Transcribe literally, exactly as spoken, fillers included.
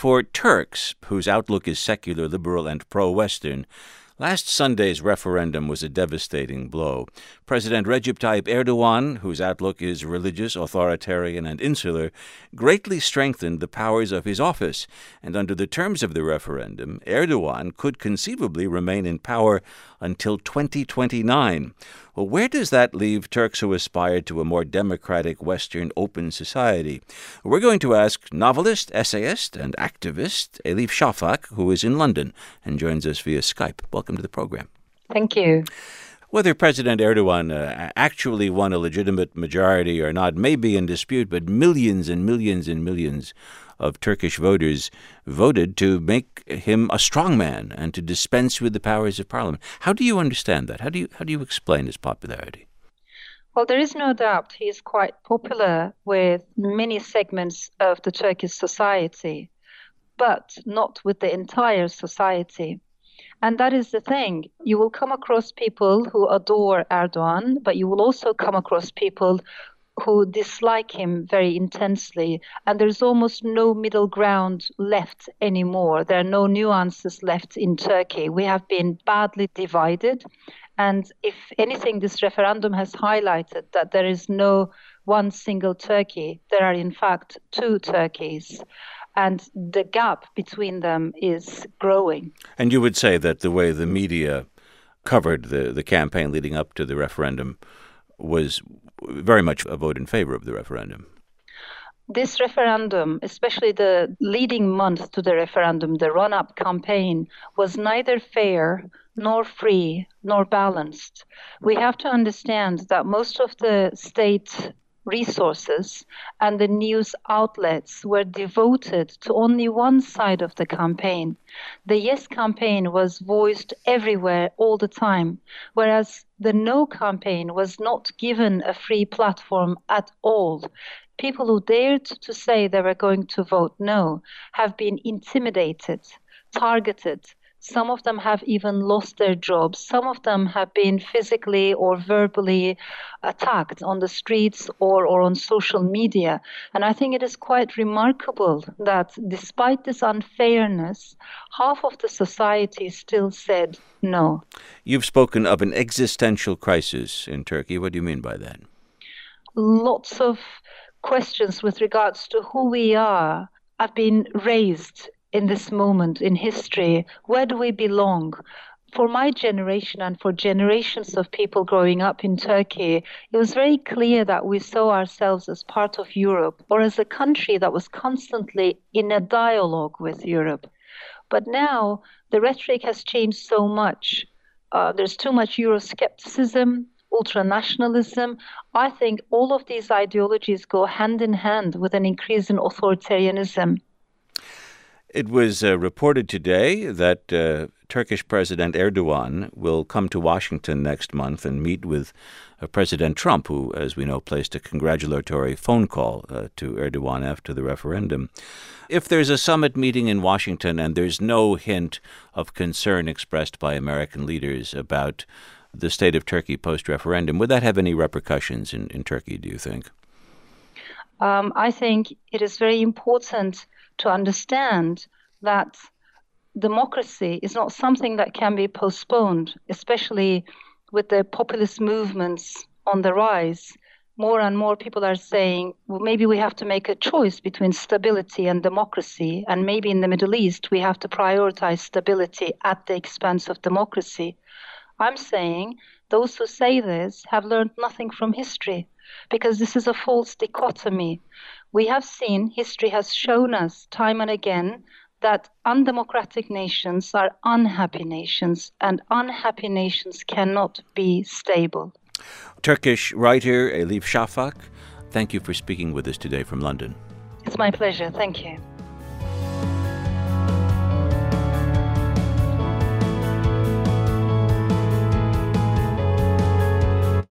For Turks, whose outlook is secular, liberal, and pro-Western, last Sunday's referendum was a devastating blow. President Recep Tayyip Erdogan, whose outlook is religious, authoritarian, and insular, greatly strengthened the powers of his office. And under the terms of the referendum, Erdogan could conceivably remain in power until twenty twenty-nine. Well, where does that leave Turks who aspire to a more democratic, Western, open society? We're going to ask novelist, essayist, and activist Elif Shafak, who is in London and joins us via Skype. Welcome to the program. Thank you. Whether President Erdogan uh, actually won a legitimate majority or not may be in dispute, but millions and millions and millions of Turkish voters voted to make him a strongman and to dispense with the powers of parliament. How do you understand that? How do you how do you explain his popularity? Well, there is no doubt he is quite popular with many segments of the Turkish society, but not with the entire society. And that is the thing. You will come across people who adore Erdogan, but you will also come across people who dislike him very intensely. And there's almost no middle ground left anymore. There are no nuances left in Turkey. We have been badly divided. And if anything, this referendum has highlighted that there is no one single Turkey. There are, in fact, two Turkeys. And the gap between them is growing. And you would say that the way the media covered the, the campaign leading up to the referendum was very much a vote in favor of the referendum. This referendum, especially the leading month to the referendum, the run-up campaign, was neither fair nor free nor balanced. We have to understand that most of the state resources and the news outlets were devoted to only one side of the campaign. The Yes campaign was voiced everywhere all the time, whereas the No campaign was not given a free platform at all. People who dared to say they were going to vote no have been intimidated, targeted. Some of them have even lost their jobs. Some of them have been physically or verbally attacked on the streets or, or on social media. And I think it is quite remarkable that despite this unfairness, half of the society still said no. You've spoken of an existential crisis in Turkey. What do you mean by that? Lots of questions with regards to who we are have been raised in this moment in history. Where do we belong? For my generation and for generations of people growing up in Turkey, it was very clear that we saw ourselves as part of Europe or as a country that was constantly in a dialogue with Europe. But now the rhetoric has changed so much. Uh, there's too much Euroscepticism, ultranationalism. I think all of these ideologies go hand in hand with an increase in authoritarianism. It was uh, reported today that uh, Turkish President Erdogan will come to Washington next month and meet with uh, President Trump, who, as we know, placed a congratulatory phone call uh, to Erdogan after the referendum. If there's a summit meeting in Washington and there's no hint of concern expressed by American leaders about the state of Turkey post-referendum, would that have any repercussions in, in Turkey, do you think? Um, I think it is very important to understand that democracy is not something that can be postponed, especially with the populist movements on the rise. More and more people are saying, well, maybe we have to make a choice between stability and democracy, and maybe in the Middle East we have to prioritize stability at the expense of democracy. I'm saying those who say this have learned nothing from history, because this is a false dichotomy. We have seen, history has shown us time and again, that undemocratic nations are unhappy nations, and unhappy nations cannot be stable. Turkish writer Elif Shafak, thank you for speaking with us today from London. It's my pleasure. Thank you.